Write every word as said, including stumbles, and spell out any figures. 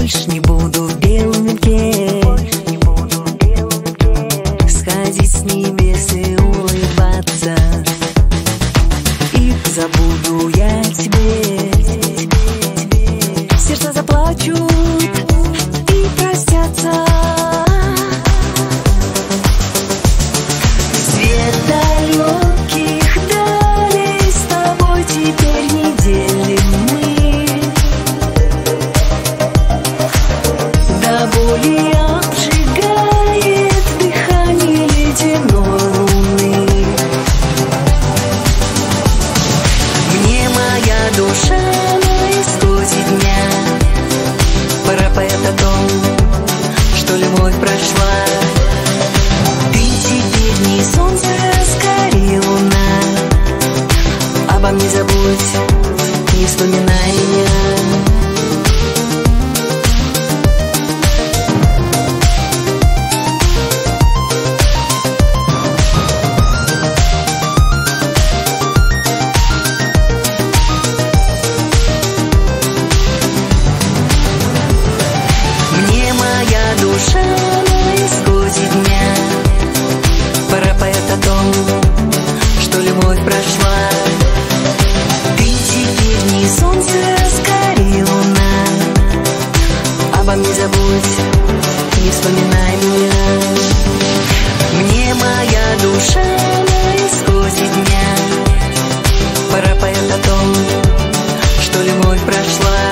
Больше не буду в белом венке сходить с небес и улыбаться. И забуду я тебе, сердца заплачут и простятся. Свет далеких далей с тобой теперь не делим мы. До боли обжигает дыхание ледяной луны. Мне моя душа на исходе дня пропоет о том, что любовь прошла. Ты теперь не солнце, скорее луна. Обо мне забудь, не вспоминай меня. Душа на исходе дня пропоет о том, что любовь прошла. Ты теперь не солнце, скорее луна. Обо мне забудь, не вспоминай меня. Мне моя душа на исходе дня пропоет о том, что любовь прошла.